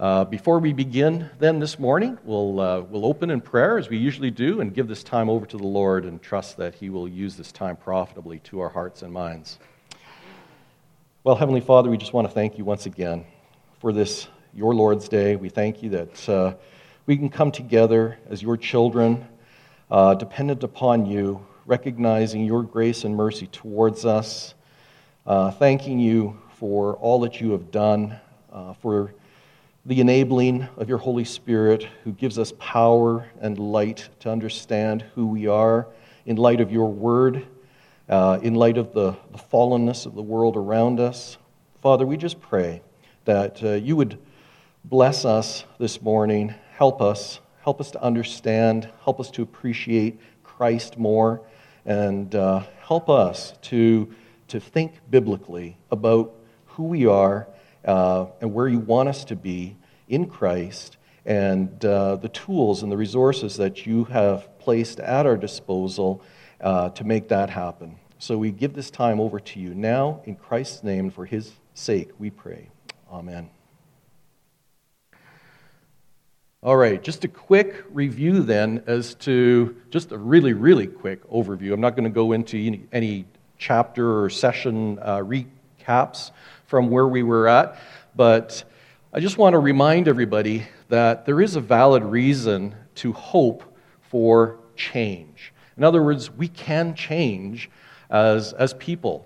Before we begin then this morning, we'll open in prayer as we usually do and give this time over to the Lord and trust that He will use this time profitably to our hearts and minds. Well, Heavenly Father, we just want to thank You once again for this, Your Lord's Day. We thank You that we can come together as Your children, dependent upon You, recognizing Your grace and mercy towards us, thanking You for all that You have done, for the enabling of Your Holy Spirit, who gives us power and light to understand who we are in light of Your Word, in light of the fallenness of the world around us. Father, we just pray that You would bless us this morning, help us to understand, help us to appreciate Christ more, and help us to think biblically about who we are and where You want us to be in Christ, and the tools and the resources that You have placed at our disposal to make that happen. So we give this time over to You now, in Christ's name, for His sake, we pray. Amen. All right, just a quick review then as to, just a really, really quick overview. I'm not going to go into any chapter or session recaps from where we were at, but I just want to remind everybody that there is a valid reason to hope for change. In other words, we can change as people.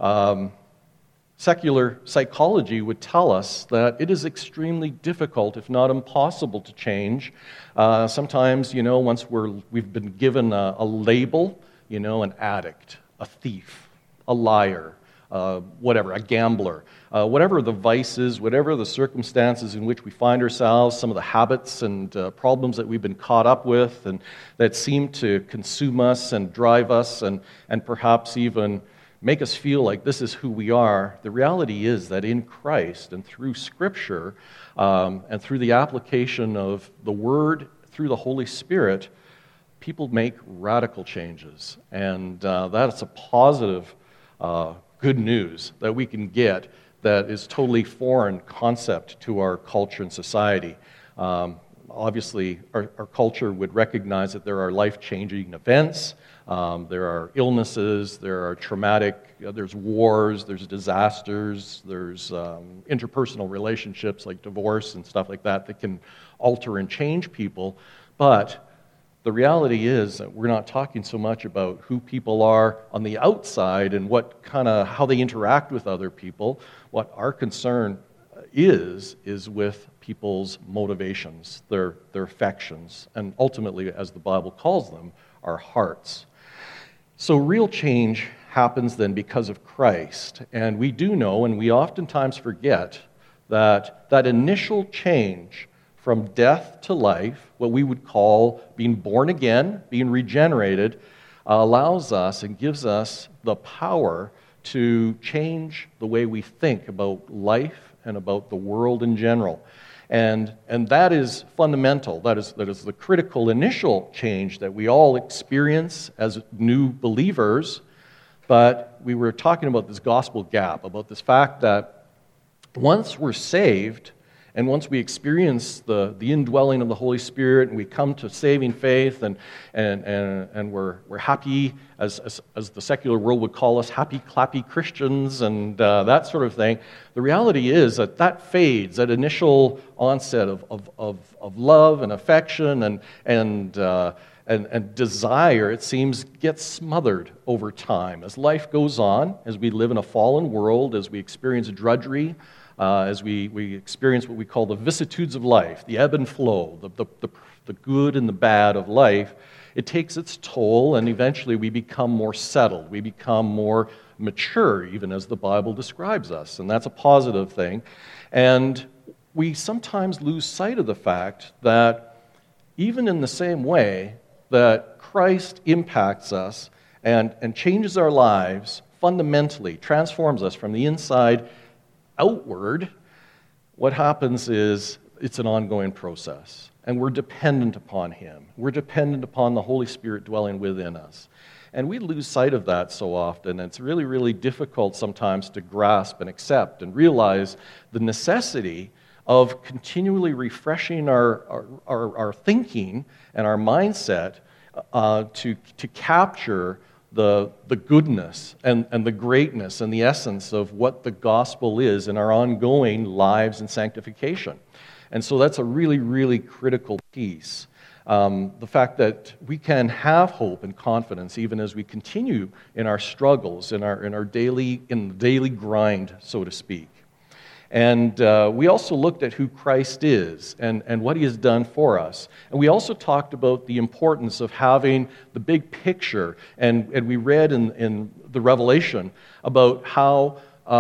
Secular psychology would tell us that it is extremely difficult, if not impossible, to change. Sometimes, once we've been given a label, an addict, a thief, a liar, whatever, a gambler, whatever the vices, whatever the circumstances in which we find ourselves, some of the habits and problems that we've been caught up with and that seem to consume us and drive us and perhaps even make us feel like this is who we are. The reality is that in Christ and through Scripture and through the application of the Word, through the Holy Spirit, people make radical changes. And that's a positive good news that we can get that is totally foreign concept to our culture and society. Obviously, our culture would recognize that there are life-changing events, there are illnesses, there are traumatic, there's wars, there's disasters, there's interpersonal relationships like divorce and stuff like that can alter and change people. But the reality is that we're not talking so much about who people are on the outside and how they interact with other people. What our concern is with people's motivations, their affections, and ultimately, as the Bible calls them, our hearts. So real change happens then because of Christ. And we do know, and we oftentimes forget, that initial change from death to life, what we would call being born again, being regenerated, allows us and gives us the power to change the way we think about life and about the world in general. And that is fundamental. That is the critical initial change that we all experience as new believers. But we were talking about this gospel gap, about this fact that once we're saved, and once we experience the indwelling of the Holy Spirit and we come to saving faith and we're happy, as the secular world would call us, happy, clappy Christians and that sort of thing, the reality is that fades, that initial onset of love and affection and desire, it seems, gets smothered over time. As life goes on, as we live in a fallen world, as we experience drudgery, as we experience what we call the vicissitudes of life, the ebb and flow, the good and the bad of life, it takes its toll, and eventually we become more settled. We become more mature, even as the Bible describes us, and that's a positive thing. And we sometimes lose sight of the fact that even in the same way that Christ impacts us and changes our lives fundamentally, transforms us from the inside outward, what happens is it's an ongoing process. And we're dependent upon Him. We're dependent upon the Holy Spirit dwelling within us. And we lose sight of that so often. And it's really, really difficult sometimes to grasp and accept and realize the necessity of continually refreshing our thinking and our mindset to capture the goodness and the greatness and the essence of what the gospel is in our ongoing lives in sanctification. And so that's a really, really critical piece. The fact that we can have hope and confidence even as we continue in our struggles, in the daily grind, so to speak. And we also looked at who Christ is and what he has done for us. And we also talked about the importance of having the big picture. And we read in the Revelation about how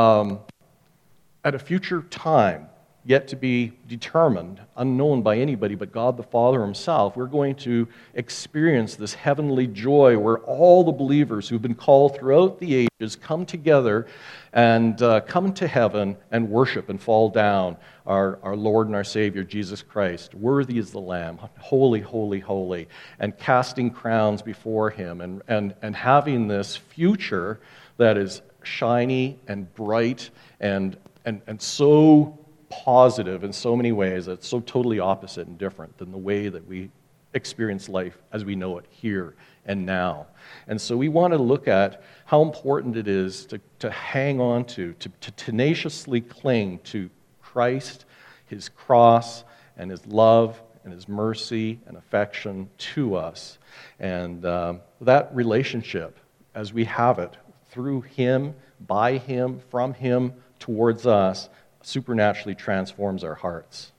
at a future time, yet to be determined, unknown by anybody but God the Father himself, we're going to experience this heavenly joy where all the believers who've been called throughout the ages come together and come to heaven and worship and fall down our Lord and our Savior, Jesus Christ. Worthy is the Lamb, holy, holy, holy, and casting crowns before him and having this future that is shiny and bright and so positive in so many ways that's so totally opposite and different than the way that we experience life as we know it here and now. And so we want to look at how important it is to hang on to tenaciously cling to Christ, his cross, and his love, and his mercy and affection to us. And that relationship, as we have it, through him, by him, from him, towards us, supernaturally transforms our hearts.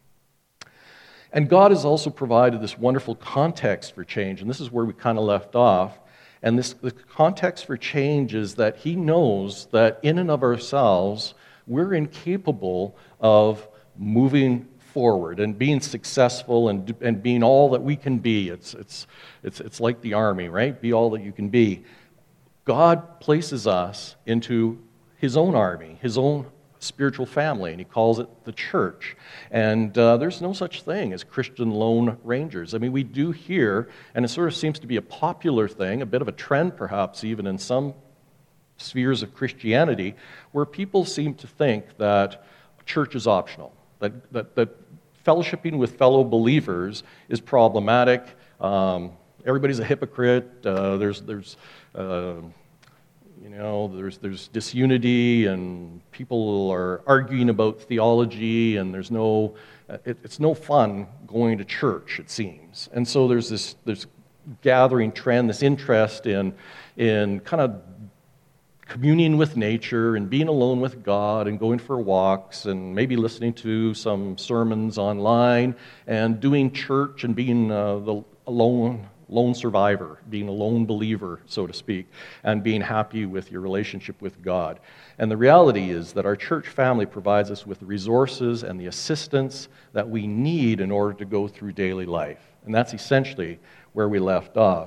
And God has also provided this wonderful context for change, and this is where we kind of left off. And the context for change is that he knows that in and of ourselves, we're incapable of moving forward and being successful and being all that we can be. It's like the army, right? Be all that you can be. God places us into his own army, his own spiritual family, and he calls it the church. And there's no such thing as Christian Lone Rangers. I mean, we do hear, and it sort of seems to be a popular thing, a bit of a trend perhaps even in some spheres of Christianity, where people seem to think that church is optional, that fellowshipping with fellow believers is problematic. Everybody's a hypocrite. There's disunity, and people are arguing about theology, and it's no fun going to church, it seems. And so there's this gathering trend, this interest in kind of communing with nature and being alone with God and going for walks and maybe listening to some sermons online and doing church and being the lone survivor, being a lone believer, so to speak, and being happy with your relationship with God. And the reality is that our church family provides us with the resources and the assistance that we need in order to go through daily life. And that's essentially where we left off.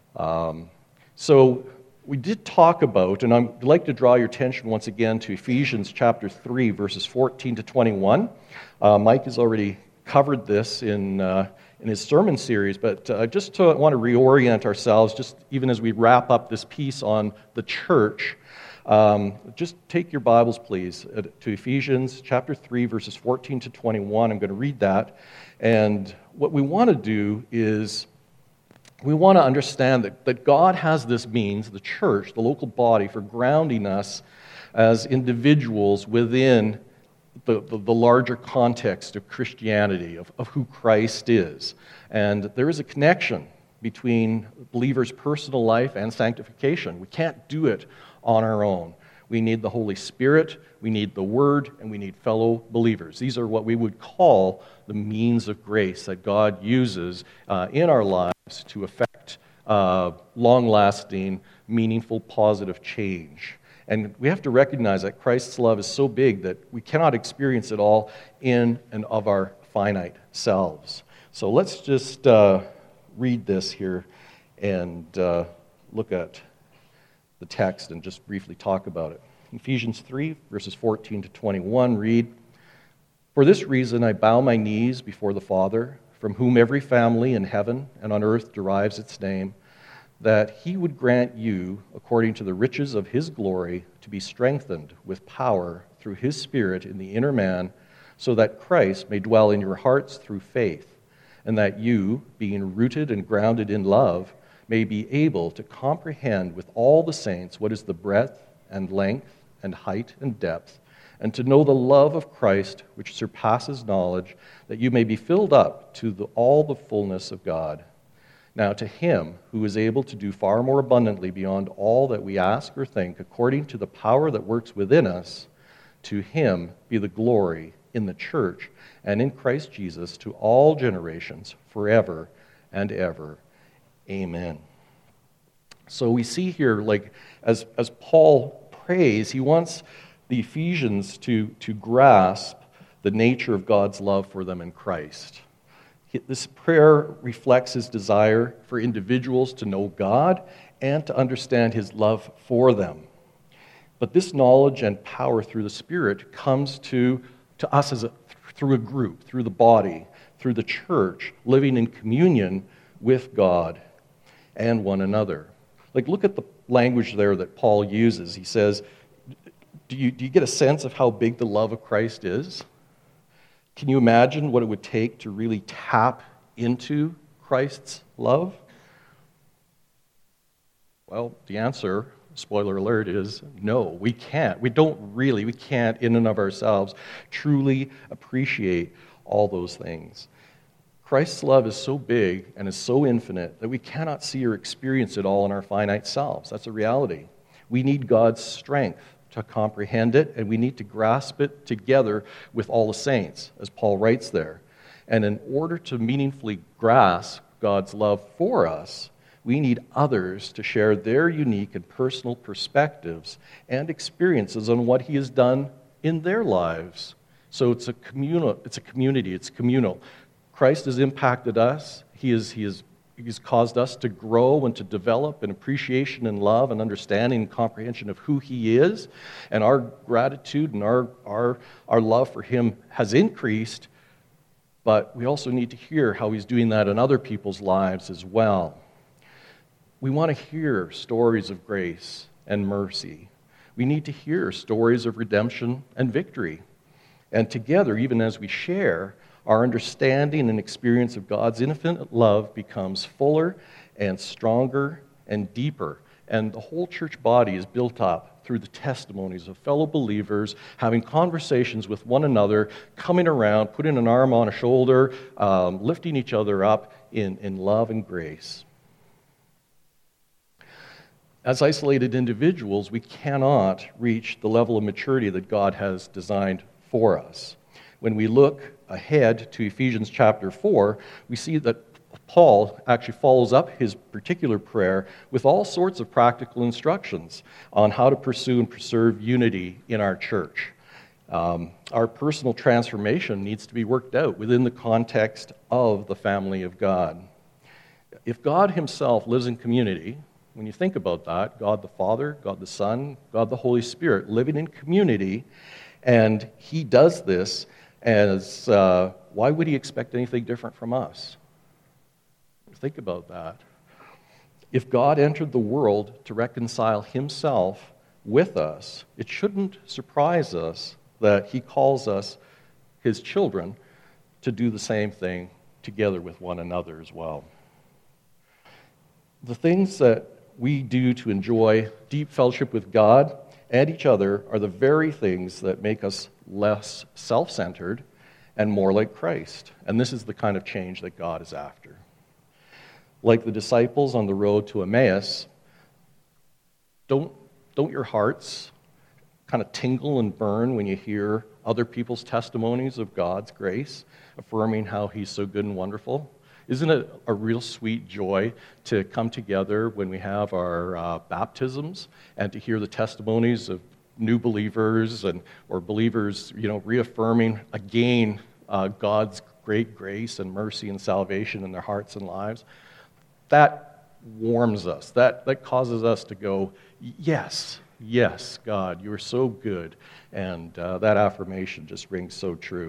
So we did talk about, and I'd like to draw your attention once again to Ephesians chapter 3, verses 14 to 21. Mike has already covered this in his sermon series, but I just want to reorient ourselves, just even as we wrap up this piece on the church. Just take your Bibles, please, to Ephesians chapter 3, verses 14 to 21. I'm going to read that. And what we want to do is we want to understand that God has this means, the church, the local body, for grounding us as individuals within the larger context of Christianity, of who Christ is. And there is a connection between believers' personal life and sanctification. We can't do it on our own. We need the Holy Spirit, we need the Word, and we need fellow believers. These are what we would call the means of grace that God uses in our lives to effect long-lasting, meaningful, positive change. And we have to recognize that Christ's love is so big that we cannot experience it all in and of our finite selves. So let's just read this here and look at the text and just briefly talk about it. Ephesians 3, verses 14 to 21 read, "For this reason I bow my knees before the Father, from whom every family in heaven and on earth derives its name, that he would grant you, according to the riches of his glory, to be strengthened with power through his Spirit in the inner man, so that Christ may dwell in your hearts through faith, and that you, being rooted and grounded in love, may be able to comprehend with all the saints what is the breadth and length and height and depth, and to know the love of Christ which surpasses knowledge, that you may be filled up to all the fullness of God. Now to him who is able to do far more abundantly beyond all that we ask or think, according to the power that works within us, to him be the glory in the church and in Christ Jesus to all generations, forever and ever. Amen. So we see here, like, as Paul prays, he wants the Ephesians to grasp the nature of God's love for them in Christ. This prayer reflects his desire for individuals to know God and to understand his love for them. But this knowledge and power through the Spirit comes to us through a group, through the body, through the church, living in communion with God and one another. Like, look at the language there that Paul uses. He says, do you get a sense of how big the love of Christ is? Can you imagine what it would take to really tap into Christ's love? Well, the answer, spoiler alert, is no, we can't. We can't in and of ourselves truly appreciate all those things. Christ's love is so big and is so infinite that we cannot see or experience it all in our finite selves. That's a reality. We need God's strength to comprehend it, and we need to grasp it together with all the saints, as Paul writes there. And in order to meaningfully grasp God's love for us, we need others to share their unique and personal perspectives and experiences on what he has done in their lives. So it's a community, it's communal. Christ has impacted us. He's caused us to grow and to develop an appreciation and love and understanding and comprehension of who he is. And our gratitude and our love for him has increased, but we also need to hear how he's doing that in other people's lives as well. We want to hear stories of grace and mercy. We need to hear stories of redemption and victory. And together, even as we share, our understanding and experience of God's infinite love becomes fuller and stronger and deeper. And the whole church body is built up through the testimonies of fellow believers, having conversations with one another, coming around, putting an arm on a shoulder, lifting each other up in love and grace. As isolated individuals, we cannot reach the level of maturity that God has designed for us. When we look ahead to Ephesians chapter 4, we see that Paul actually follows up his particular prayer with all sorts of practical instructions on how to pursue and preserve unity in our church. Our personal transformation needs to be worked out within the context of the family of God. If God himself lives in community, when you think about that, God the Father, God the Son, God the Holy Spirit living in community, and he does this as, why would he expect anything different from us? Think about that. If God entered the world to reconcile himself with us, it shouldn't surprise us that he calls us his children to do the same thing together with one another as well. The things that we do to enjoy deep fellowship with God and each other are the very things that make us less self-centered and more like Christ. And this is the kind of change that God is after. Like the disciples on the road to Emmaus, don't your hearts kind of tingle and burn when you hear other people's testimonies of God's grace, affirming how he's so good and wonderful? Isn't it a real sweet joy to come together when we have our baptisms and to hear the testimonies of new believers or believers, reaffirming again God's great grace and mercy and salvation in their hearts and lives? That warms us. That causes us to go, yes, God, you are so good. And that affirmation just rings so true.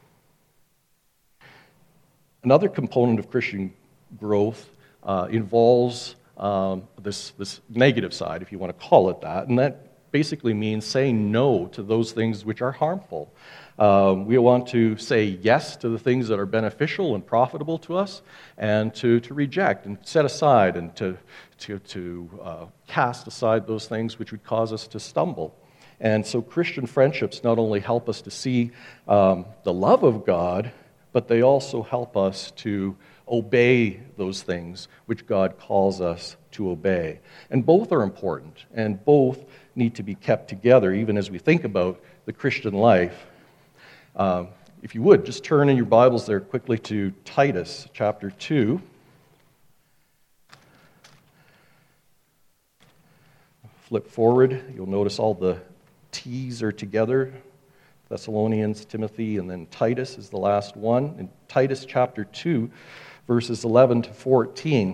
Another component of Christian growth involves this negative side, if you want to call it that, and that basically means saying no to those things which are harmful. We want to say yes to the things that are beneficial and profitable to us, and to reject and set aside and to cast aside those things which would cause us to stumble. And so Christian friendships not only help us to see the love of God, but they also help us to obey those things which God calls us to obey. And both are important, and both need to be kept together, even as we think about the Christian life. If you would, just turn in your Bibles there quickly to Titus chapter 2. Flip forward, you'll notice all the T's are together. Thessalonians, Timothy, and then Titus is the last one. In Titus chapter 2, verses 11 to 14,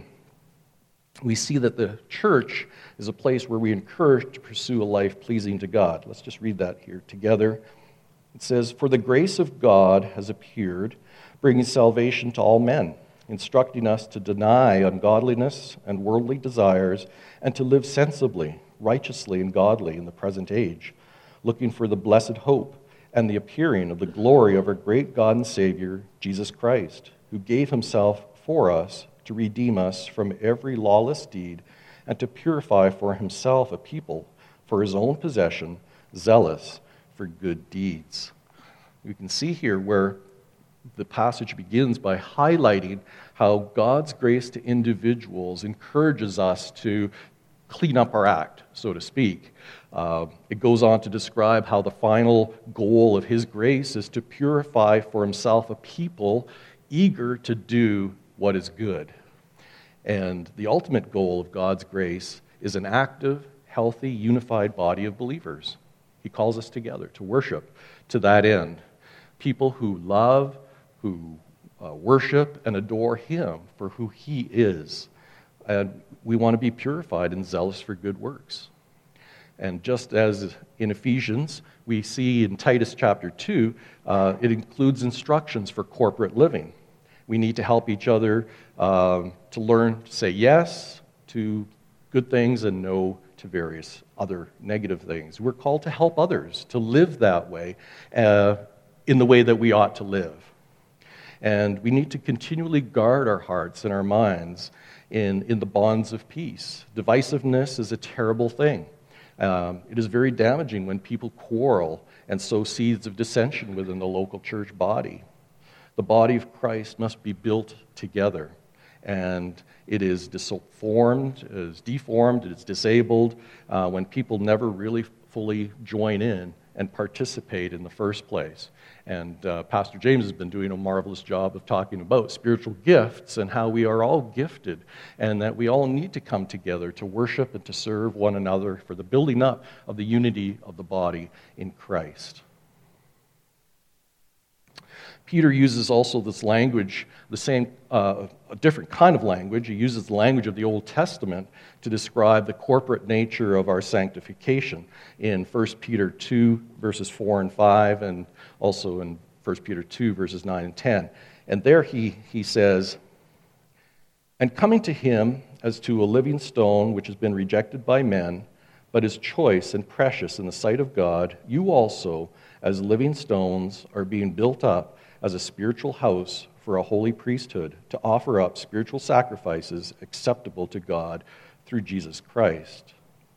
we see that the church is a place where we encourage to pursue a life pleasing to God. Let's just read that here together. It says, "For the grace of God has appeared, bringing salvation to all men, instructing us to deny ungodliness and worldly desires, and to live sensibly, righteously, and godly in the present age, looking for the blessed hope and the appearing of the glory of our great God and Savior, Jesus Christ, who gave himself for us to redeem us from every lawless deed and to purify for himself a people for his own possession, zealous for good deeds." You can see here where the passage begins by highlighting how God's grace to individuals encourages us to clean up our act, so to speak. It goes on to describe how the final goal of his grace is to purify for himself a people eager to do what is good. And the ultimate goal of God's grace is an active, healthy, unified body of believers. He calls us together to worship to that end. People who love, who worship and adore him for who he is. And we want to be purified and zealous for good works. And just as in Ephesians, we see in Titus chapter 2, it includes instructions for corporate living. We need to help each other to learn to say yes to good things and no to various other negative things. We're called to help others to live that way, in the way that we ought to live. And we need to continually guard our hearts and our minds in the bonds of peace. Divisiveness is a terrible thing. It is very damaging when people quarrel and sow seeds of dissension within the local church body. The body of Christ must be built together, and it is deformed, it is disabled when people never really fully join in and participate in the first place. And Pastor James has been doing a marvelous job of talking about spiritual gifts and how we are all gifted and that we all need to come together to worship and to serve one another for the building up of the unity of the body in Christ. Peter uses also this language, a different kind of language. He uses the language of the Old Testament to describe the corporate nature of our sanctification in 1 Peter 2, verses 4 and 5, and also in 1 Peter 2, verses 9 and 10. And there he says, "And coming to him as to a living stone which has been rejected by men, but is choice and precious in the sight of God, you also, as living stones, are being built up as a spiritual house for a holy priesthood, to offer up spiritual sacrifices acceptable to God through Jesus Christ.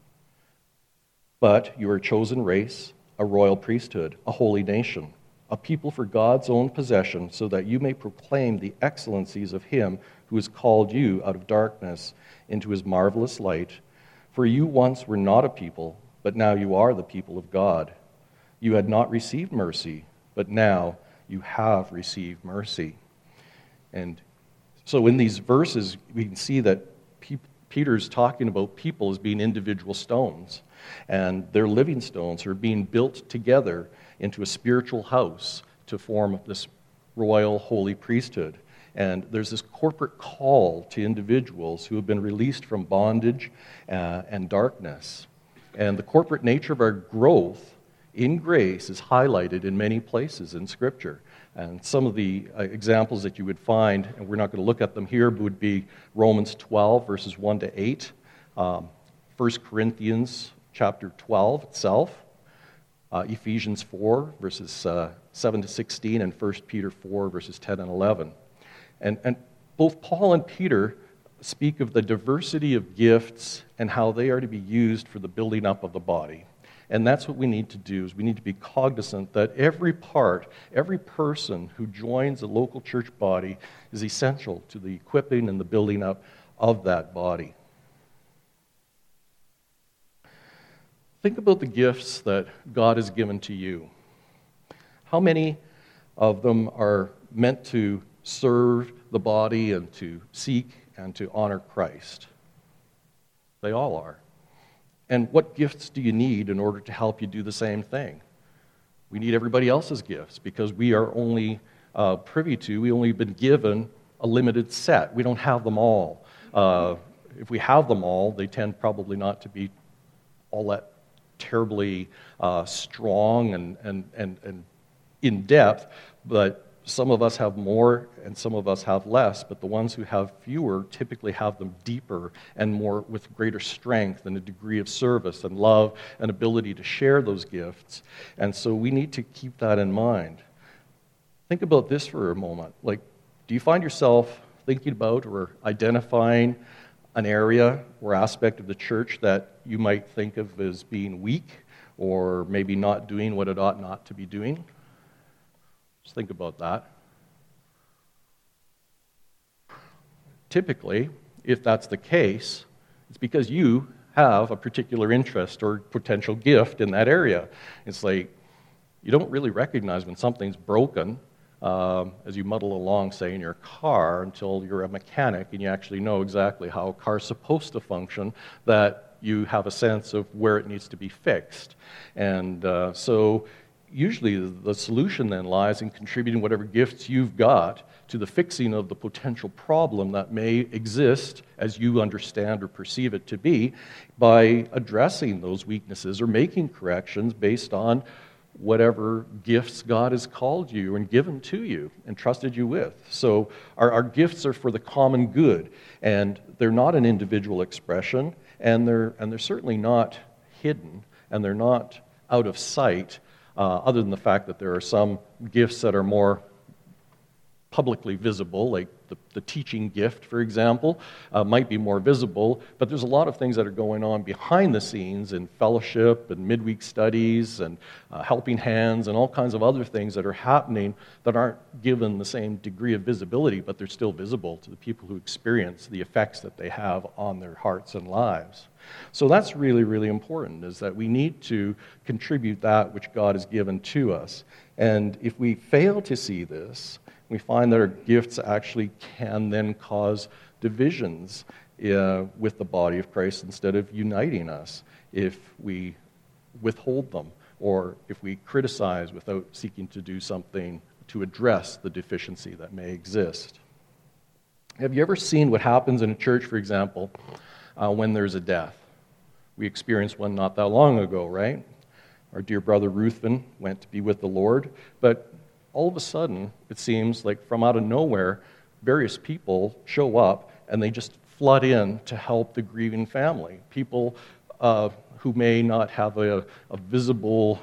But you are a chosen race, a royal priesthood, a holy nation, a people for God's own possession, so that you may proclaim the excellencies of him who has called you out of darkness into his marvelous light. For you once were not a people, but now you are the people of God. You had not received mercy, but now you have received mercy." And so in these verses, we can see that Peter's talking about people as being individual stones, and they're living stones who are being built together into a spiritual house to form this royal holy priesthood. And there's this corporate call to individuals who have been released from bondage and darkness. And the corporate nature of our growth in grace is highlighted in many places in Scripture. And some of the examples that you would find, and we're not going to look at them here, but would be Romans 12, verses 1 to 8, 1 Corinthians chapter 12 itself, Ephesians 4, verses 7 to 16, and 1 Peter 4, verses 10 and 11. And both Paul and Peter speak of the diversity of gifts and how they are to be used for the building up of the body. And that's what we need to do, is we need to be cognizant that every part, every person who joins a local church body is essential to the equipping and the building up of that body. Think about the gifts that God has given to you. How many of them are meant to serve the body and to seek and to honor Christ? They all are. And what gifts do you need in order to help you do the same thing? We need everybody else's gifts because we are only we've only been given a limited set. We don't have them all. If we have them all, they tend probably not to be all that terribly strong and in depth, but some of us have more and some of us have less, but the ones who have fewer typically have them deeper and more with greater strength and a degree of service and love and ability to share those gifts. And so we need to keep that in mind. Think about this for a moment. Like, do you find yourself thinking about or identifying an area or aspect of the church that you might think of as being weak or maybe not doing what it ought not to be doing? Just think about that. Typically, if that's the case, it's because you have a particular interest or potential gift in that area. It's like you don't really recognize when something's broken as you muddle along, say, in your car until you're a mechanic and you actually know exactly how a car's supposed to function, that you have a sense of where it needs to be fixed. And so usually the solution then lies in contributing whatever gifts you've got to the fixing of the potential problem that may exist as you understand or perceive it to be by addressing those weaknesses or making corrections based on whatever gifts God has called you and given to you and trusted you with. So our gifts are for the common good, and they're not an individual expression, and they're certainly not hidden, and they're not out of sight, other than the fact that there are some gifts that are more publicly visible, like the teaching gift, for example, might be more visible, but there's a lot of things that are going on behind the scenes in fellowship and midweek studies and helping hands and all kinds of other things that are happening that aren't given the same degree of visibility, but they're still visible to the people who experience the effects that they have on their hearts and lives. So that's really, really important, is that we need to contribute that which God has given to us. And if we fail to see this, we find that our gifts actually can then cause divisions with the body of Christ instead of uniting us if we withhold them or if we criticize without seeking to do something to address the deficiency that may exist. Have you ever seen what happens in a church, for example, when there's a death? We experienced one not that long ago, right? Our dear brother Ruthven went to be with the Lord, but all of a sudden, it seems like from out of nowhere, various people show up and they just flood in to help the grieving family. People who may not have a visible,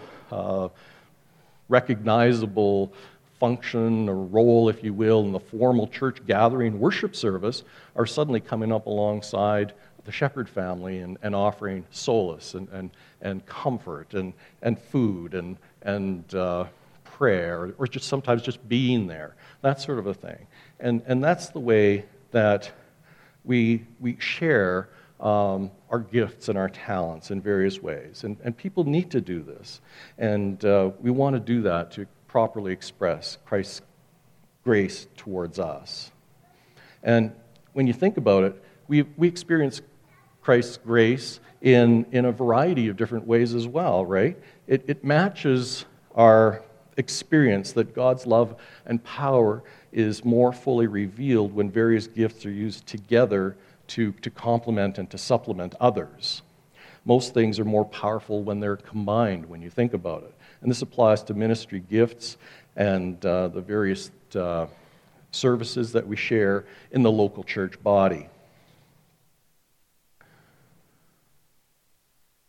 recognizable function or role, if you will, in the formal church gathering worship service are suddenly coming up alongside the shepherd family and offering solace and comfort and food and prayer, or just sometimes just being there, that sort of a thing. And that's the way that we share our gifts and our talents in various ways. And people need to do this. And we want to do that to properly express Christ's grace towards us. And when you think about it, we experience Christ's grace in a variety of different ways as well, right? It matches our experience that God's love and power is more fully revealed when various gifts are used together to complement and to supplement others. Most things are more powerful when they're combined, when you think about it. And this applies to ministry gifts and the various services that we share in the local church body.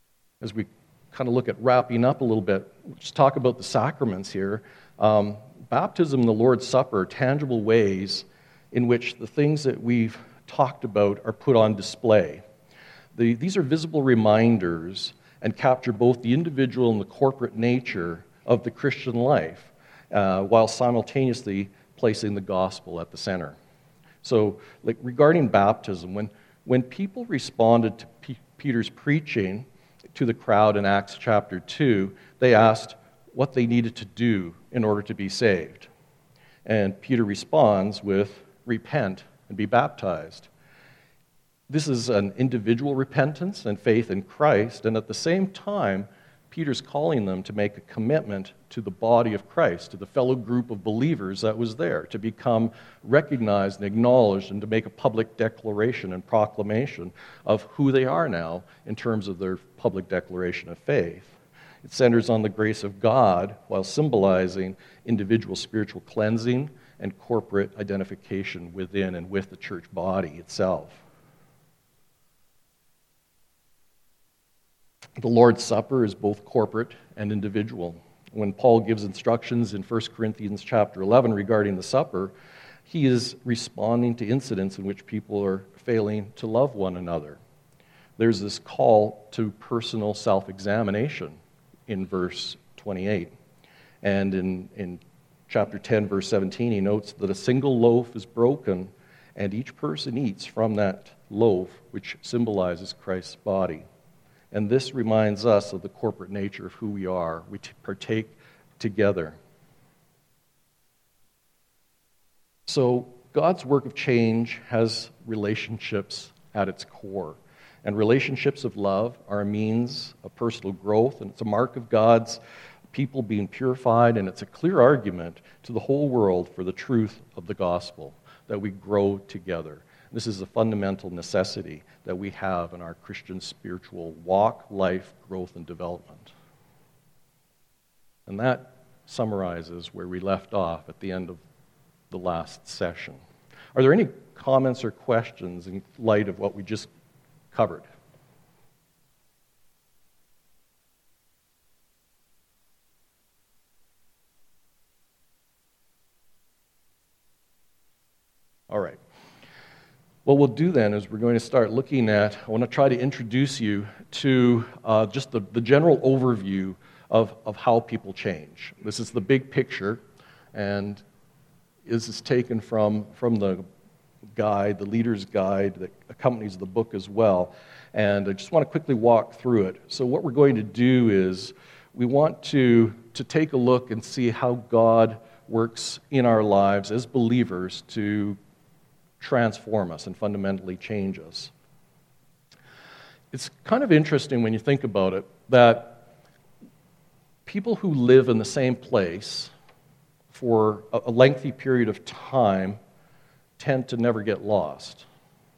as we kind of look at wrapping up a little bit, just talk about the sacraments here. Baptism and the Lord's Supper are tangible ways in which the things that we've talked about are put on display. These are visible reminders and capture both the individual and the corporate nature of the Christian life, while simultaneously placing the gospel at the center. So, regarding baptism, when people responded to Peter's preaching to the crowd in Acts chapter 2, they asked what they needed to do in order to be saved. And Peter responds with, repent and be baptized. This is an individual repentance and faith in Christ, and at the same time, Peter's calling them to make a commitment to the body of Christ, to the fellow group of believers that was there, to become recognized and acknowledged, and to make a public declaration and proclamation of who they are now in terms of their public declaration of faith. It centers on the grace of God while symbolizing individual spiritual cleansing and corporate identification within and with the church body itself. The Lord's Supper is both corporate and individual. When Paul gives instructions in 1 Corinthians chapter 11 regarding the supper, he is responding to incidents in which people are failing to love one another. There's this call to personal self-examination in verse 28. And in chapter 10, verse 17, he notes that a single loaf is broken, and each person eats from that loaf, which symbolizes Christ's body. And this reminds us of the corporate nature of who we are. We partake together. So God's work of change has relationships at its core. And relationships of love are a means of personal growth, and it's a mark of God's people being purified, and it's a clear argument to the whole world for the truth of the gospel, that we grow together. This is a fundamental necessity that we have in our Christian spiritual walk, life, growth, and development. And that summarizes where we left off at the end of the last session. Are there any comments or questions in light of what we just covered? All right. What we'll do then is we're going to start looking at, I want to try to introduce you to just the general overview of how people change. This is the big picture, and this is taken from the guide, the leader's guide that accompanies the book as well. And I just want to quickly walk through it. So what we're going to do is we want to take a look and see how God works in our lives as believers to transform us and fundamentally change us. It's kind of interesting when you think about it that people who live in the same place for a lengthy period of time tend to never get lost.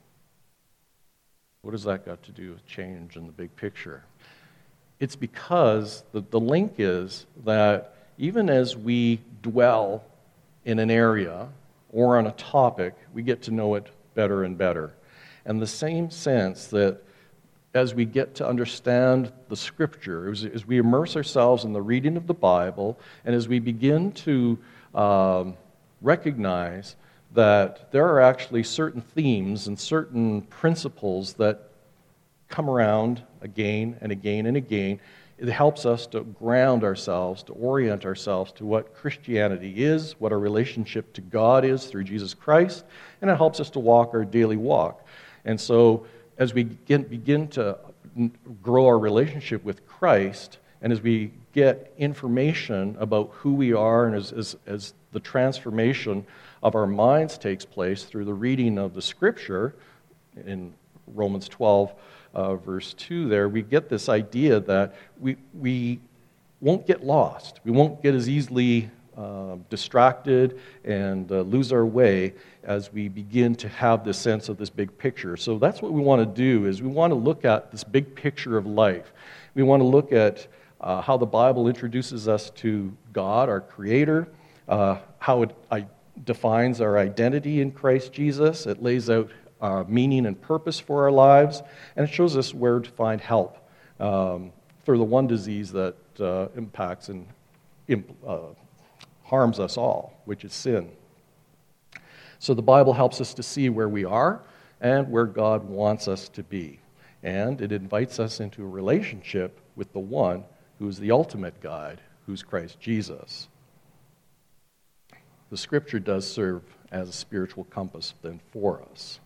What has that got to do with change in the big picture? It's because the link is that even as we dwell in an area or on a topic, we get to know it better and better. And the same sense that as we get to understand the Scripture, as we immerse ourselves in the reading of the Bible, and as we begin to recognize that there are actually certain themes and certain principles that come around again and again and again, it helps us to ground ourselves, to orient ourselves to what Christianity is, what our relationship to God is through Jesus Christ, and it helps us to walk our daily walk. And so as we begin to grow our relationship with Christ, and as we get information about who we are, and as the transformation of our minds takes place through the reading of the Scripture, in Romans 12, verse 2 there, we get this idea that we won't get lost. We won't get as easily distracted and lose our way as we begin to have this sense of this big picture. So that's what we want to do, is we want to look at this big picture of life. We want to look at how the Bible introduces us to God, our Creator, how it defines our identity in Christ Jesus. It lays out meaning and purpose for our lives, and it shows us where to find help for the one disease that impacts and harms us all, which is sin. So the Bible helps us to see where we are and where God wants us to be. And it invites us into a relationship with the one who is the ultimate guide, who's Christ Jesus. The Scripture does serve as a spiritual compass then for us.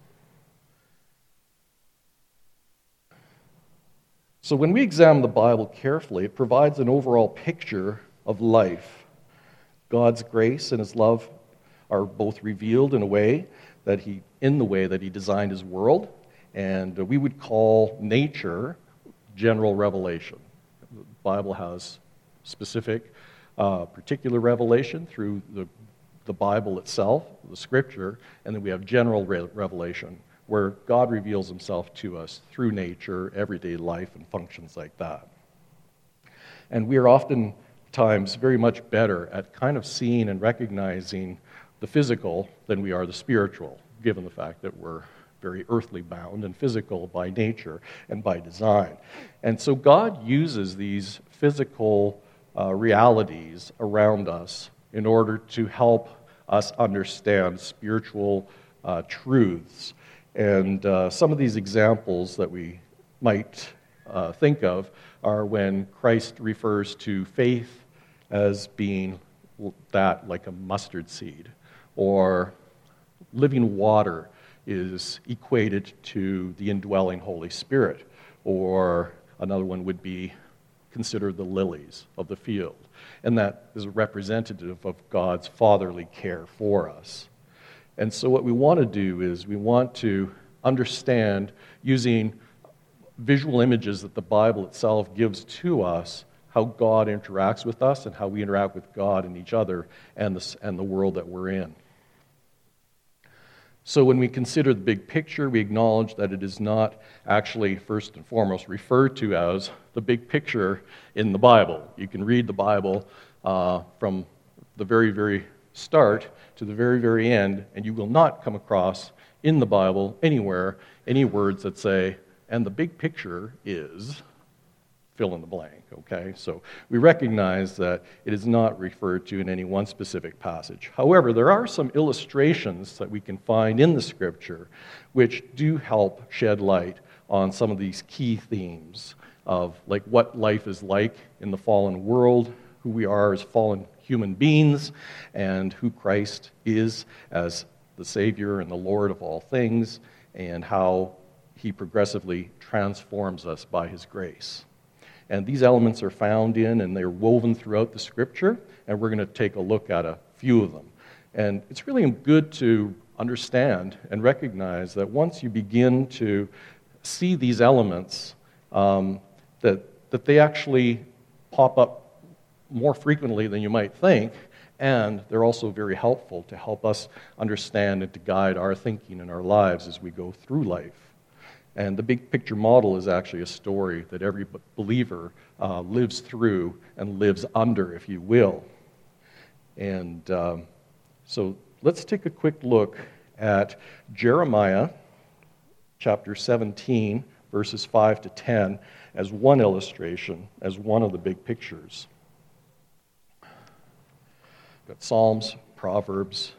So when we examine the Bible carefully, it provides an overall picture of life. God's grace and His love are both revealed in the way that He designed His world, and we would call nature general revelation. The Bible has specific, particular revelation through the Bible itself, the Scripture, and then we have general revelation, where God reveals Himself to us through nature, everyday life, and functions like that. And we are oftentimes very much better at kind of seeing and recognizing the physical than we are the spiritual, given the fact that we're very earthly bound and physical by nature and by design. And so God uses these physical realities around us in order to help us understand spiritual truths. And some of these examples that we might think of are when Christ refers to faith as being that like a mustard seed, or living water is equated to the indwelling Holy Spirit, or another one would be consider the lilies of the field. And that is representative of God's fatherly care for us. And so what we want to do is we want to understand, using visual images that the Bible itself gives to us, how God interacts with us and how we interact with God and each other and the world that we're in. So when we consider the big picture, we acknowledge that it is not actually first and foremost referred to as the big picture in the Bible. You can read the Bible from the very, very start to the very, very end, and you will not come across in the Bible anywhere any words that say, and the big picture is fill in the blank, okay? So we recognize that it is not referred to in any one specific passage. However, there are some illustrations that we can find in the Scripture which do help shed light on some of these key themes of like what life is like in the fallen world, who we are as fallen human beings, and who Christ is as the Savior and the Lord of all things, and how He progressively transforms us by His grace. And these elements are found in and they're woven throughout the Scripture, and we're going to take a look at a few of them. And it's really good to understand and recognize that once you begin to see these elements, that they actually pop up more frequently than you might think, and they're also very helpful to help us understand and to guide our thinking and our lives as we go through life. And the big picture model is actually a story that every believer lives through and lives under, if you will. And so let's take a quick look at Jeremiah chapter 17, verses 5 to 10, as one illustration, as one of the big pictures. We've got Psalms, Proverbs,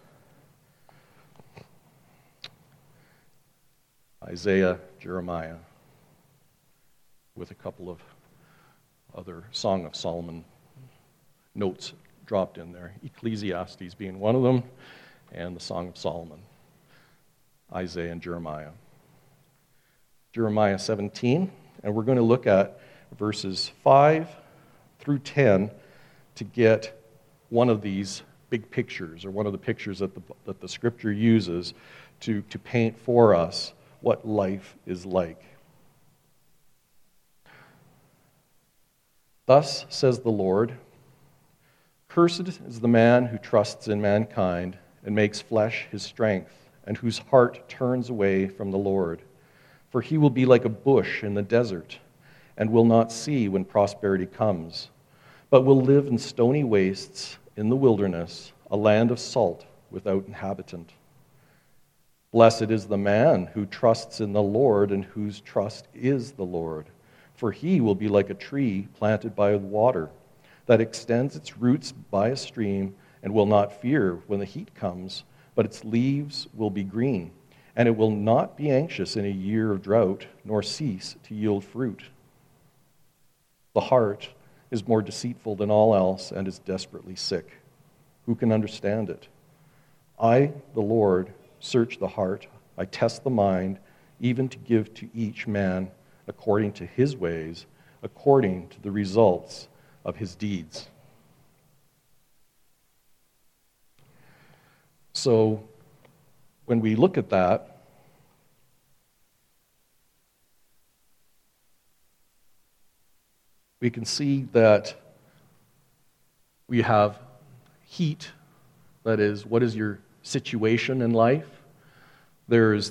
Isaiah, Jeremiah, with a couple of other Song of Solomon notes dropped in there. Ecclesiastes being one of them, and the Song of Solomon, Isaiah and Jeremiah. Jeremiah 17, and we're going to look at verses 5 through 10 to get one of these big pictures, or one of the pictures that the Scripture uses to paint for us what life is like. Thus says the Lord, "Cursed is the man who trusts in mankind and makes flesh his strength, and whose heart turns away from the Lord. For he will be like a bush in the desert, and will not see when prosperity comes, but will live in stony wastes in the wilderness, a land of salt without inhabitant. Blessed is the man who trusts in the Lord and whose trust is the Lord. For he will be like a tree planted by water, that extends its roots by a stream and will not fear when the heat comes, but its leaves will be green, and it will not be anxious in a year of drought, nor cease to yield fruit. The heart is more deceitful than all else and is desperately sick. Who can understand it? I, the Lord, search the heart. I test the mind, even to give to each man according to his ways, according to the results of his deeds. So, when we look at that, we can see that we have heat, that is, what is your situation in life? There's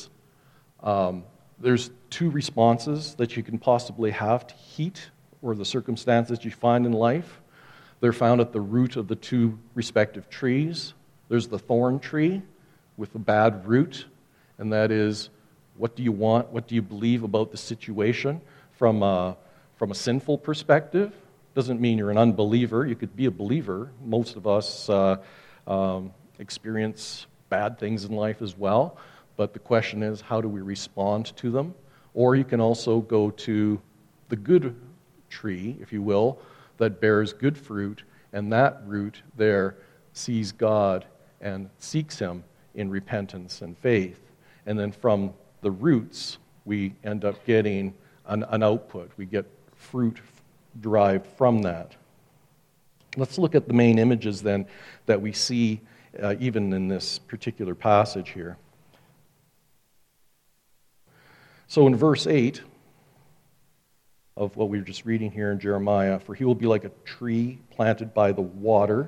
two responses that you can possibly have to heat or the circumstances you find in life. They're found at the root of the two respective trees. There's the thorn tree with the bad root, and that is, what do you want? What do you believe about the situation from a sinful perspective? Doesn't mean you're an unbeliever. You could be a believer. Most of us experience bad things in life as well, but the question is, how do we respond to them? Or you can also go to the good tree, if you will, that bears good fruit, and that root there sees God and seeks Him in repentance and faith. And then from the roots, we end up getting an output. We get fruit derived from that. Let's look at the main images then that we see even in this particular passage here. So in verse 8 of what we were just reading here in Jeremiah, for he will be like a tree planted by the water.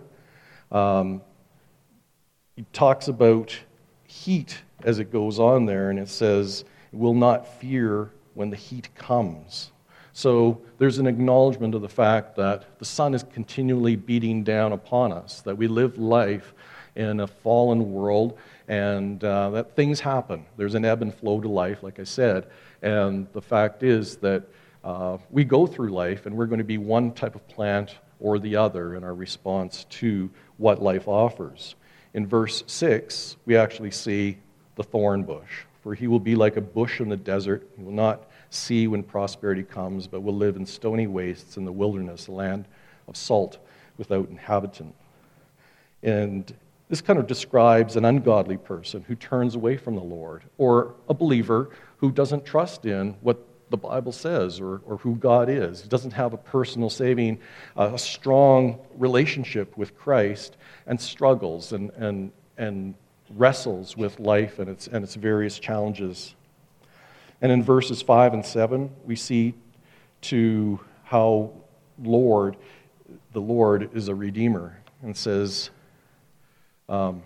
He talks about heat as it goes on there, and it says, it will not fear when the heat comes. So there's an acknowledgement of the fact that the sun is continually beating down upon us, that we live life in a fallen world, and that things happen. There's an ebb and flow to life, like I said, and the fact is that we go through life, and we're going to be one type of plant or the other in our response to what life offers. In verse 6, we actually see the thorn bush. For he will be like a bush in the desert. He will not see when prosperity comes, but will live in stony wastes in the wilderness, a land of salt without inhabitant. And this kind of describes an ungodly person who turns away from the Lord, or a believer who doesn't trust in what the Bible says or who God is. He doesn't have a personal saving, a strong relationship with Christ, and struggles and wrestles with life and its various challenges. And in verses 5 and 7, we see to how the Lord is a redeemer, and says, and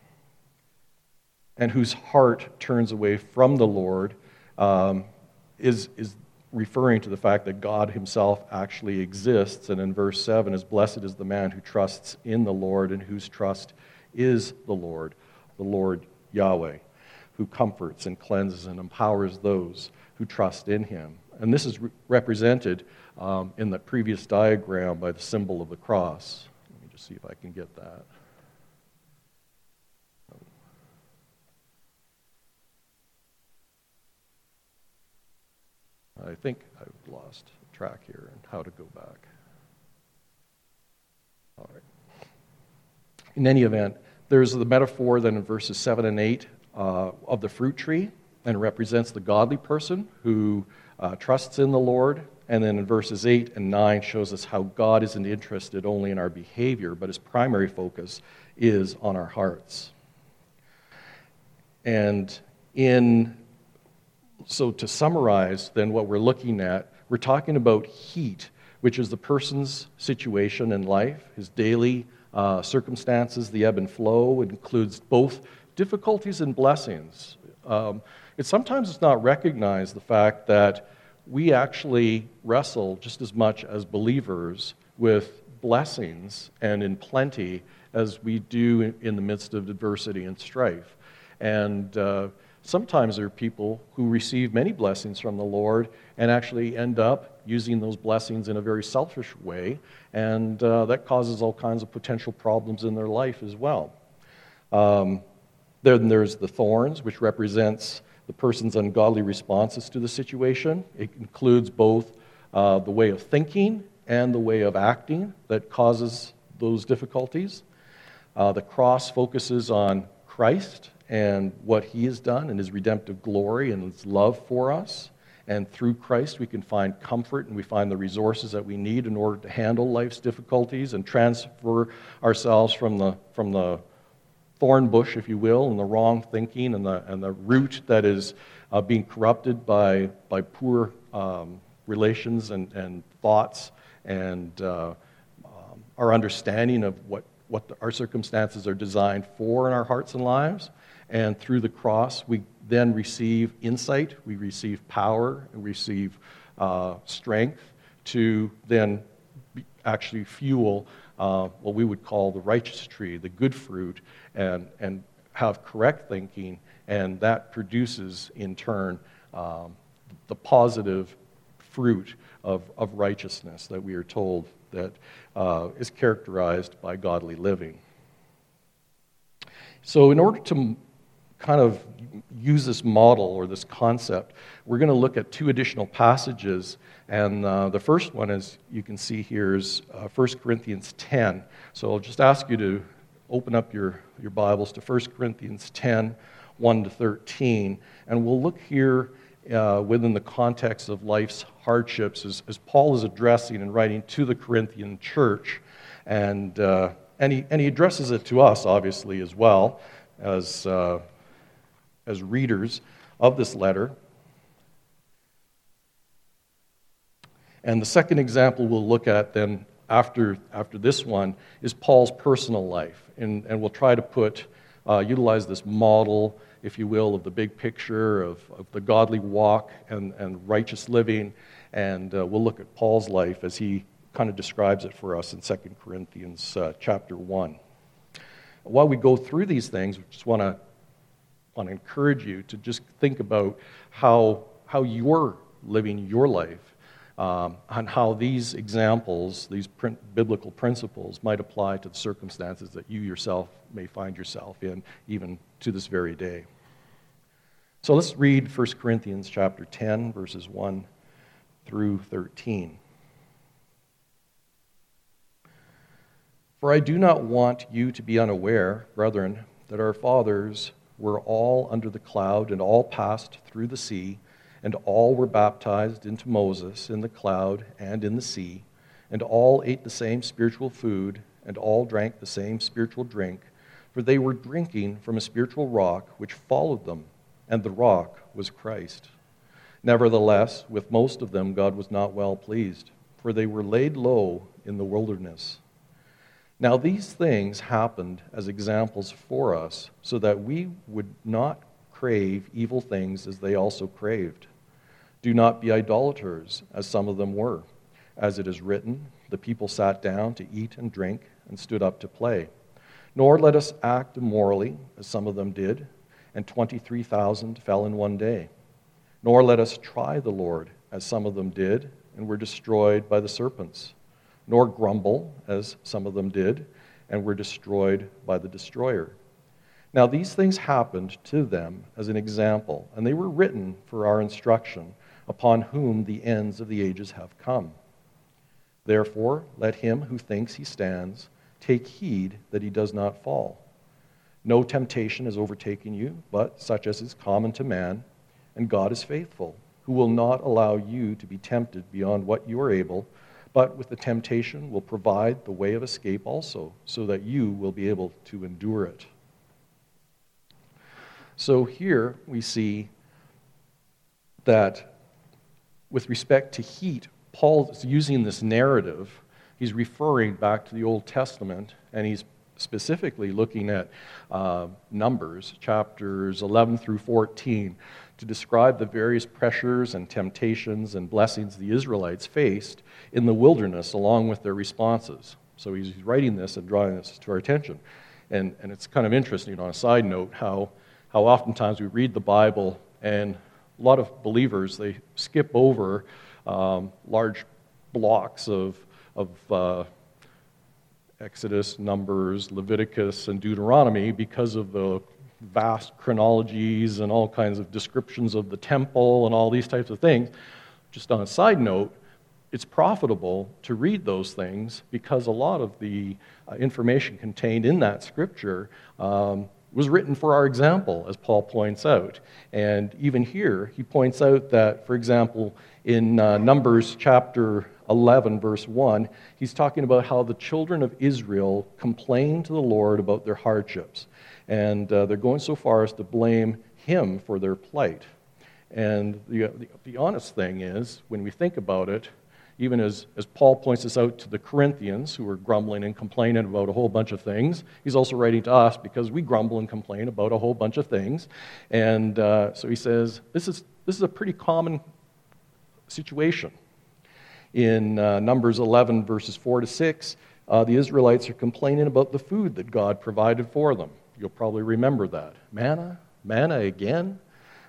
whose heart turns away from the Lord, is referring to the fact that God himself actually exists. And in verse 7 is, blessed is the man who trusts in the Lord and whose trust is the Lord Yahweh, who comforts and cleanses and empowers those who trust in him. And this is represented in the previous diagram by the symbol of the cross. Let me just see if I can get that. I think I've lost track here and how to go back. All right. In any event, there's the metaphor then in verses 7 and 8 of the fruit tree, and it represents the godly person who trusts in the Lord. And then in verses 8 and 9 shows us how God isn't interested only in our behavior, but his primary focus is on our hearts. And so to summarize then what we're looking at, we're talking about heat, which is the person's situation in life, his daily circumstances, the ebb and flow. It includes both difficulties and blessings. Sometimes it's not recognized, the fact that we actually wrestle just as much as believers with blessings and in plenty as we do in the midst of adversity and strife. And sometimes there are people who receive many blessings from the Lord and actually end up using those blessings in a very selfish way, and that causes all kinds of potential problems in their life as well. Then there's the thorns, which represents the person's ungodly responses to the situation. It includes both the way of thinking and the way of acting that causes those difficulties. The cross focuses on Christ and what he has done and his redemptive glory and his love for us. And through Christ, we can find comfort and we find the resources that we need in order to handle life's difficulties and transfer ourselves from the thorn bush, if you will, and the wrong thinking and the root that is being corrupted by poor relations and thoughts and our understanding of what our circumstances are designed for in our hearts and lives. And through the cross, we then receive insight, we receive power, and we receive strength to then actually fuel what we would call the righteous tree, the good fruit, and have correct thinking, and that produces, in turn, the positive fruit of righteousness that we are told that is characterized by godly living. So in order to kind of use this model or this concept, we're going to look at two additional passages. And the first one, as you can see here, is 1 Corinthians 10. So I'll just ask you to open up your Bibles to 1 Corinthians 10, 1 to 13. And we'll look here within the context of life's hardships as Paul is addressing and writing to the Corinthian church. And he addresses it to us, obviously, as well, as readers of this letter. And the second example we'll look at then after this one is Paul's personal life. And we'll try to utilize this model, if you will, of the big picture of the godly walk and righteous living. And we'll look at Paul's life as he kind of describes it for us in 2 Corinthians chapter 1. While we go through these things, we just want to encourage you to just think about how you're living your life, and how these examples, these biblical principles, might apply to the circumstances that you yourself may find yourself in, even to this very day. So let's read 1 Corinthians chapter 10, verses 1 through 13. For I do not want you to be unaware, brethren, that our fathers were all under the cloud and all passed through the sea, and all were baptized into Moses in the cloud and in the sea, and all ate the same spiritual food, and all drank the same spiritual drink, for they were drinking from a spiritual rock which followed them, and the rock was Christ. Nevertheless, with most of them God was not well pleased, for they were laid low in the wilderness. Now these things happened as examples for us, so that we would not crave evil things as they also craved. Do not be idolaters, as some of them were. As it is written, the people sat down to eat and drink and stood up to play. Nor let us act immorally, as some of them did, and 23,000 fell in one day. Nor let us try the Lord, as some of them did, and were destroyed by the serpents. Nor grumble, as some of them did, and were destroyed by the destroyer. Now these things happened to them as an example, and they were written for our instruction, upon whom the ends of the ages have come. Therefore, let him who thinks he stands take heed that he does not fall. No temptation has overtaken you, but such as is common to man, and God is faithful, who will not allow you to be tempted beyond what you are able, but with the temptation will provide the way of escape also, so that you will be able to endure it. So here we see that with respect to heat, Paul is using this narrative. He's referring back to the Old Testament, and he's specifically looking at Numbers, chapters 11 through 14, to describe the various pressures and temptations and blessings the Israelites faced in the wilderness along with their responses. So he's writing this and drawing this to our attention. And it's kind of interesting on a side note how how oftentimes we read the Bible and a lot of believers, they skip over large blocks of Exodus, Numbers, Leviticus, and Deuteronomy because of the vast chronologies and all kinds of descriptions of the temple and all these types of things. Just on a side note, it's profitable to read those things because a lot of the information contained in that scripture was written for our example, as Paul points out. And even here, he points out that, for example, in Numbers chapter 11, verse 1, he's talking about how the children of Israel complained to the Lord about their hardships. And they're going so far as to blame him for their plight. And the honest thing is, when we think about it, even as Paul points this out to the Corinthians, who were grumbling and complaining about a whole bunch of things, he's also writing to us because we grumble and complain about a whole bunch of things. And so he says, this is a pretty common situation. In Numbers 11, verses 4 to 6, the Israelites are complaining about the food that God provided for them. You'll probably remember that. Manna again.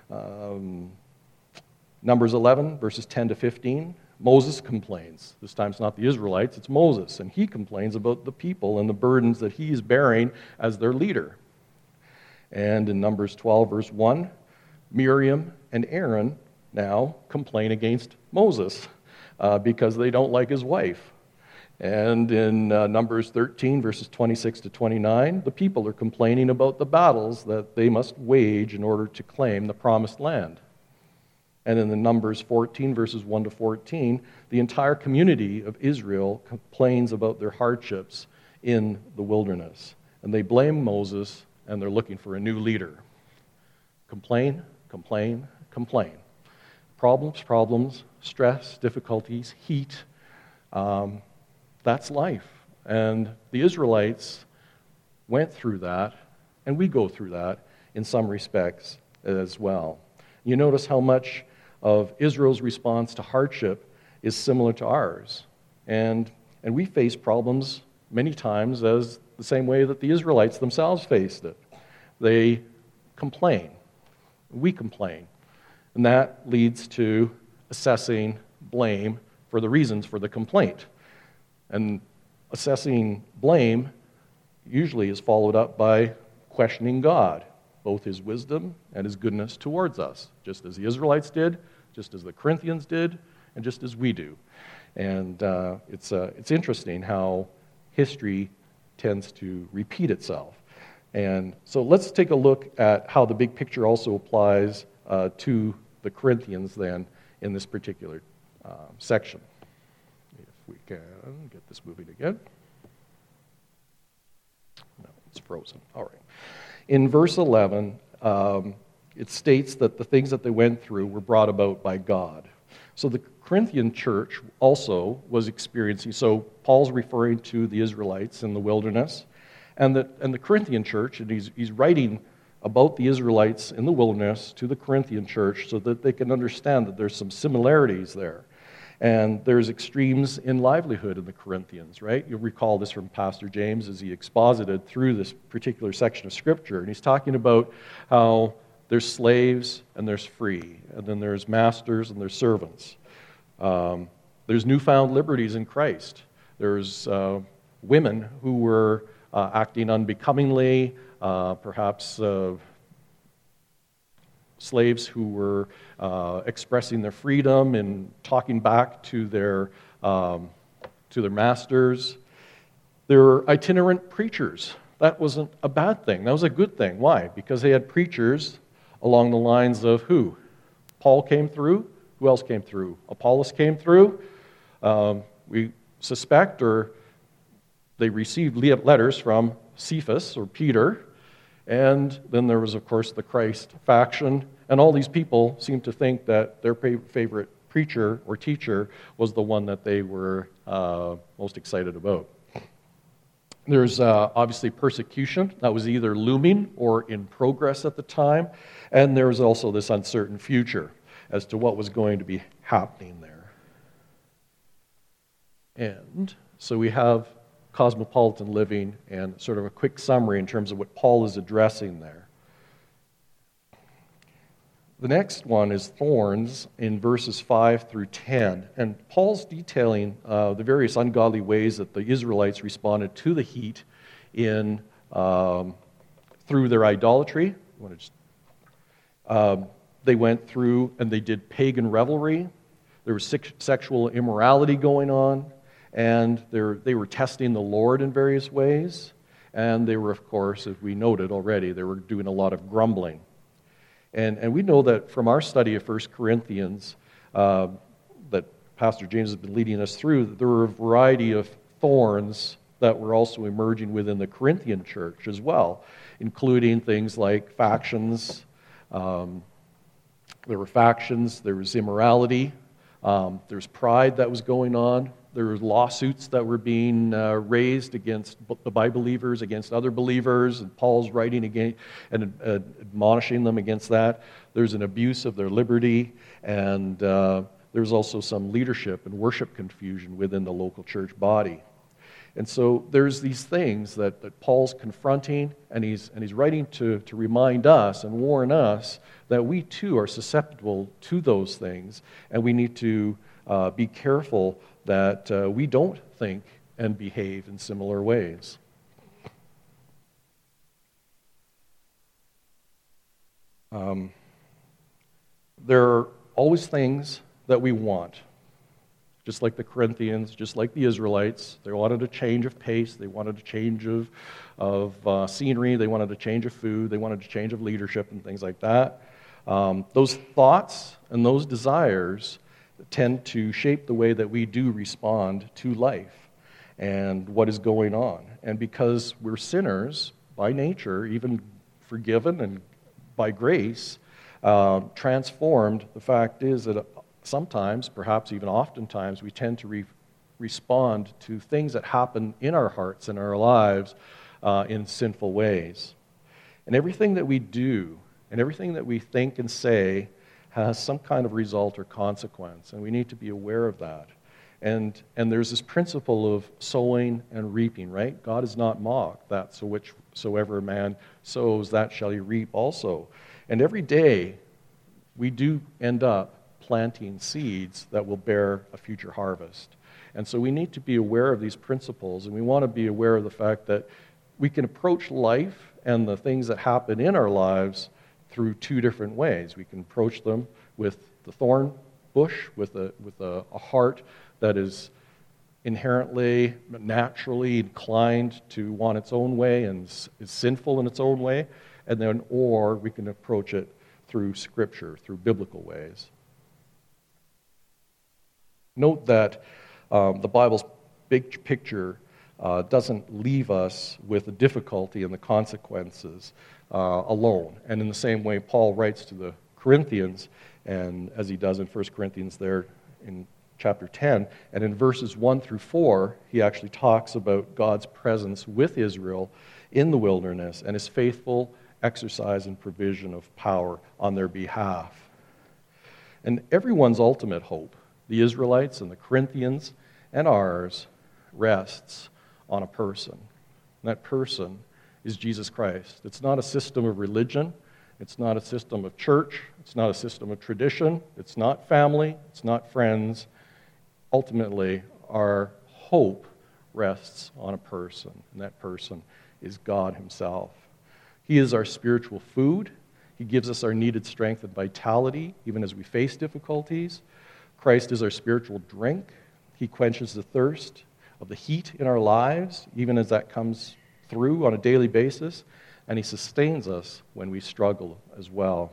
Numbers 11, verses 10 to 15. Moses complains. This time it's not the Israelites, it's Moses. And he complains about the people and the burdens that he is bearing as their leader. And in Numbers 12, verse 1, Miriam and Aaron now complain against Moses because they don't like his wife. And in Numbers 13, verses 26 to 29, the people are complaining about the battles that they must wage in order to claim the promised land. And in the Numbers 14, verses 1 to 14, the entire community of Israel complains about their hardships in the wilderness. And they blame Moses, and they're looking for a new leader. Complain, complain, complain. Problems, stress, difficulties, heat. That's life. And the Israelites went through that, and we go through that in some respects as well. You notice how much of Israel's response to hardship is similar to ours. And we face problems many times as the same way that the Israelites themselves faced it. They complain. We complain. And that leads to assessing blame for the reasons for the complaint. And assessing blame usually is followed up by questioning God, both his wisdom and his goodness towards us, just as the Israelites did, just as the Corinthians did, and just as we do. And it's interesting how history tends to repeat itself. And so let's take a look at how the big picture also applies to the Corinthians then in this particular section. We can get this moving again. No, it's frozen. All right. In verse 11, it states that the things that they went through were brought about by God. So the Corinthian church also was experiencing, so Paul's referring to the Israelites in the wilderness, and the Corinthian church, and he's writing about the Israelites in the wilderness to the Corinthian church so that they can understand that there's some similarities there. And there's extremes in livelihood in the Corinthians, right? You'll recall this from Pastor James as he exposited through this particular section of Scripture. And he's talking about how there's slaves and there's free, and then there's masters and there's servants. There's newfound liberties in Christ. There's women who were acting unbecomingly, perhaps slaves who were expressing their freedom and talking back to their masters. There were itinerant preachers. That wasn't a bad thing. That was a good thing. Why? Because they had preachers along the lines of who? Paul came through. Who else came through? Apollos came through. We suspect, or they received letters from Cephas or Peter. And then there was, of course, the Christ faction. And all these people seemed to think that their favorite preacher or teacher was the one that they were most excited about. There's obviously persecution that was either looming or in progress at the time. And there was also this uncertain future as to what was going to be happening there. And so we have cosmopolitan living and sort of a quick summary in terms of what Paul is addressing there. The next one is thorns in verses 5 through 10. And Paul's detailing the various ungodly ways that the Israelites responded to the heat in through their idolatry. They went through and they did pagan revelry. There was sexual immorality going on. And they were testing the Lord in various ways. And they were, of course, as we noted already, they were doing a lot of grumbling. And we know that from our study of 1 Corinthians that Pastor James has been leading us through, that there were a variety of thorns that were also emerging within the Corinthian church as well, including things like factions. There were factions, there was immorality, there's pride that was going on. There were lawsuits that were being raised against the believers, against other believers, and Paul's writing again and admonishing them against that. There's an abuse of their liberty, and there's also some leadership and worship confusion within the local church body. And so there's these things that Paul's confronting, and he's writing to remind us and warn us that we too are susceptible to those things, and we need to be careful that we don't think and behave in similar ways. There are always things that we want, just like the Corinthians, just like the Israelites. They wanted a change of pace, they wanted a change of scenery, they wanted a change of food, they wanted a change of leadership and things like that. Those thoughts and those desires tend to shape the way that we do respond to life and what is going on. And because we're sinners by nature, even forgiven and by grace, transformed, the fact is that sometimes, perhaps even oftentimes, we tend to respond to things that happen in our hearts and our lives in sinful ways. And everything that we do and everything that we think and say has some kind of result or consequence, and we need to be aware of that. And there's this principle of sowing and reaping, right? God is not mocked, that so whichsoever a man sows, that shall he reap also. And every day, we do end up planting seeds that will bear a future harvest. And so we need to be aware of these principles, and we want to be aware of the fact that we can approach life and the things that happen in our lives through two different ways. We can approach them with the thorn bush, with a heart that is inherently, naturally inclined to want its own way and is sinful in its own way, and then, or we can approach it through Scripture, through biblical ways. Note that the Bible's big picture doesn't leave us with the difficulty and the consequences alone. And in the same way, Paul writes to the Corinthians, and as he does in 1 Corinthians there in chapter 10, and in verses 1 through 4, he actually talks about God's presence with Israel in the wilderness and his faithful exercise and provision of power on their behalf. And everyone's ultimate hope, the Israelites and the Corinthians and ours, rests on a person. And that person is Jesus Christ. It's not a system of religion. It's not a system of church. It's not a system of tradition. It's not family. It's not friends. Ultimately, our hope rests on a person, and that person is God himself. He is our spiritual food. He gives us our needed strength and vitality, even as we face difficulties. Christ is our spiritual drink. He quenches the thirst of the heat in our lives, even as that comes through on a daily basis, and he sustains us when we struggle as well.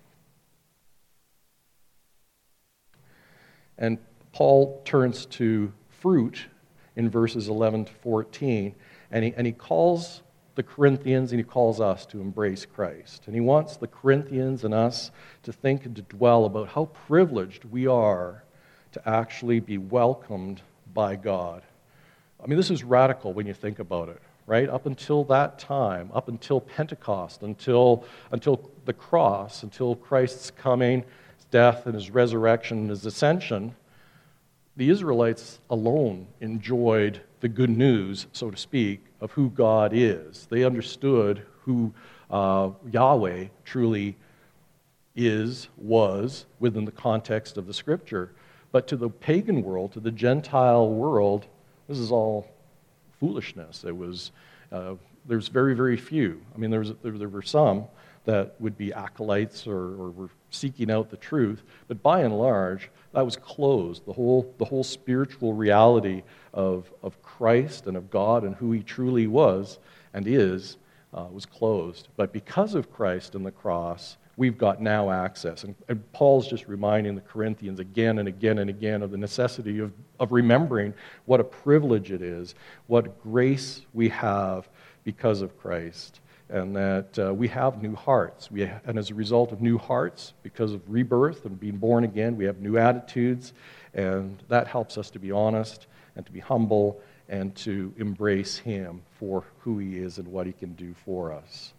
And Paul turns to fruit in verses 11 to 14, and he calls the Corinthians and he calls us to embrace Christ. And he wants the Corinthians and us to think and to dwell about how privileged we are to actually be welcomed by God. I mean, this is radical when you think about it, right? Up until that time, up until Pentecost, until the cross, until Christ's coming, his death, and his resurrection, and his ascension, the Israelites alone enjoyed the good news, so to speak, of who God is. They understood who Yahweh truly was within the context of the Scripture. But to the pagan world, to the Gentile world, this is all foolishness. There's very, very few. I mean, there were some that would be acolytes or were seeking out the truth, but by and large, that was closed. The whole spiritual reality of Christ and of God and who He truly was and is was closed. But because of Christ and the cross, we've got now access. And Paul's just reminding the Corinthians again and again and again of the necessity of remembering what a privilege it is, what grace we have because of Christ, and that we have new hearts. And as a result of new hearts, because of rebirth and being born again, we have new attitudes, and that helps us to be honest and to be humble and to embrace Him for who He is and what He can do for us.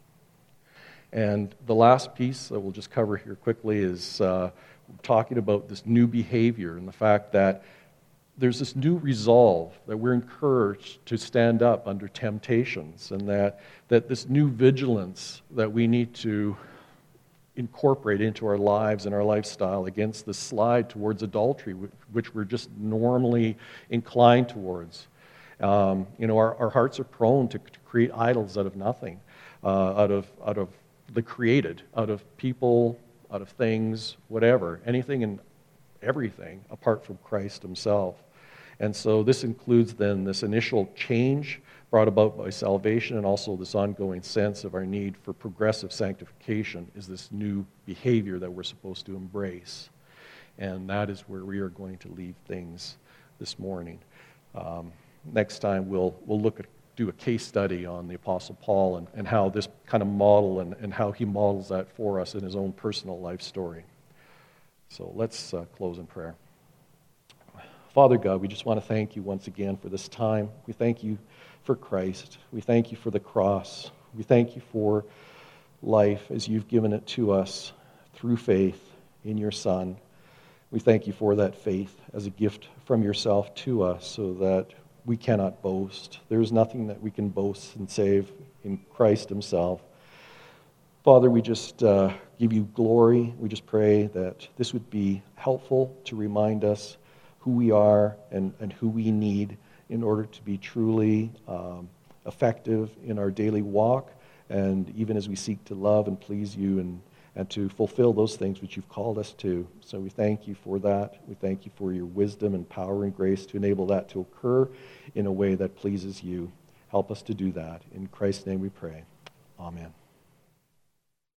And the last piece that we'll just cover here quickly is talking about this new behavior and the fact that there's this new resolve that we're encouraged to stand up under temptations, and that this new vigilance that we need to incorporate into our lives and our lifestyle against the slide towards adultery, which we're just normally inclined towards. Our hearts are prone to create idols out of nothing, out of the created, out of people, out of things, whatever, anything and everything apart from Christ Himself. And so this includes then this initial change brought about by salvation, and also this ongoing sense of our need for progressive sanctification is this new behavior that we're supposed to embrace. And that is where we are going to leave things this morning. Next time we'll do a case study on the Apostle Paul and how this kind of model and how he models that for us in his own personal life story. So let's close in prayer. Father God, we just want to thank You once again for this time. We thank You for Christ. We thank You for the cross. We thank You for life as You've given it to us through faith in Your Son. We thank You for that faith as a gift from Yourself to us so that we cannot boast. There is nothing that we can boast and save in Christ Himself. Father, we just give You glory. We just pray that this would be helpful to remind us who we are and who we need in order to be truly effective in our daily walk, and even as we seek to love and please You and to fulfill those things which You've called us to. So we thank You for that. We thank You for Your wisdom and power and grace to enable that to occur in a way that pleases You. Help us to do that. In Christ's name we pray. Amen.